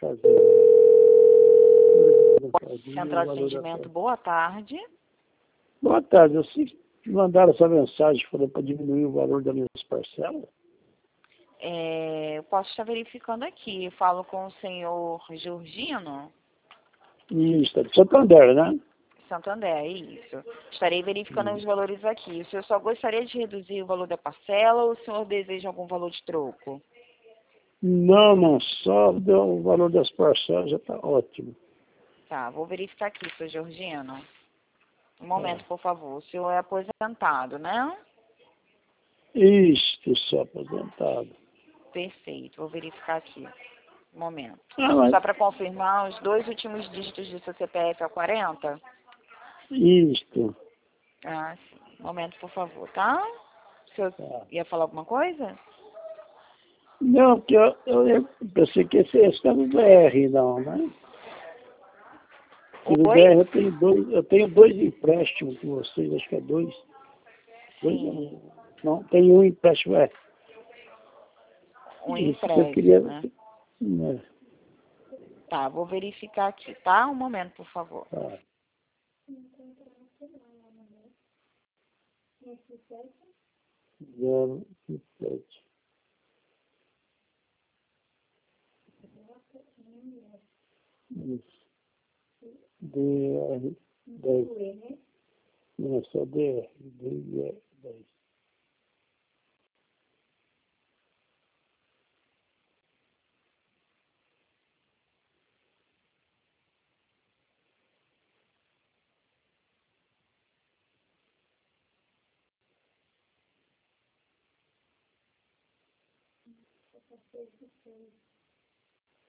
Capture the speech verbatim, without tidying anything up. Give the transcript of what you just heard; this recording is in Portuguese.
fazer. Central de Atendimento, boa tarde. Boa tarde. Vocês mandaram essa mensagem falando para diminuir o valor das minhas parcelas? É, eu posso estar verificando aqui. Eu falo com o senhor Georgino. Isso, de Santander, né? Santander, isso. Estarei verificando Hum. os valores aqui. O senhor só gostaria de reduzir o valor da parcela ou o senhor deseja algum valor de troco? Não, não, só o valor das parcelas já está ótimo. Tá, vou verificar aqui, senhor Georgino. Um momento, por favor. O senhor é aposentado, né? Isso, só aposentado. Perfeito, vou verificar aqui. Um momento. Ah, mas... Só para confirmar, os dois últimos dígitos do seu C P F é quarenta? Isto. Ah, sim. Um momento, por favor, tá? O senhor Tá. ia falar alguma coisa? Não, porque eu, eu, eu pensei que esse, esse era o D R, não, né? Porque no Oi? D R eu tenho dois, eu tenho dois empréstimos com vocês, acho que é dois. dois Sim, não, tem um empréstimo, é. um Isso que eu queria. empréstimo, né? Né, Tá, vou verificar aqui, tá? Um momento, por favor. tá. Zero e sete. Isso. D R dez. Não, é só D R. D R dez.